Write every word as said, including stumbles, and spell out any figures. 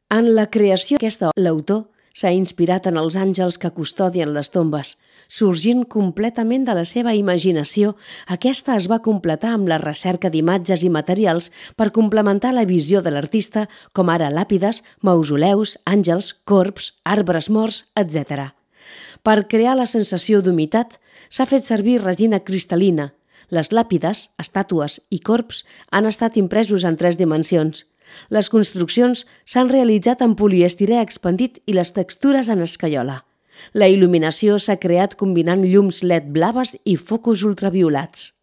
En la creació d'aquesta obra, l'autor s'ha inspirat en els àngels que custodien les tombes. Sorgint completament de la seva imaginació, aquesta es va completar amb la recerca d'imatges i materials per complementar la visió de l'artista, com ara làpides, mausoleus, àngels, corbs, arbres morts, etcètera. Per crear la sensació d'humitat, s'ha fet servir resina cristal·lina. Les làpides, estàtues i corbs han estat impresos en tres dimensions. Les construccions s'han realitzat en poliestirè expandit i les textures en escaiola. La il·luminació s'ha creat combinant llums L E D blaves i focus ultraviolats.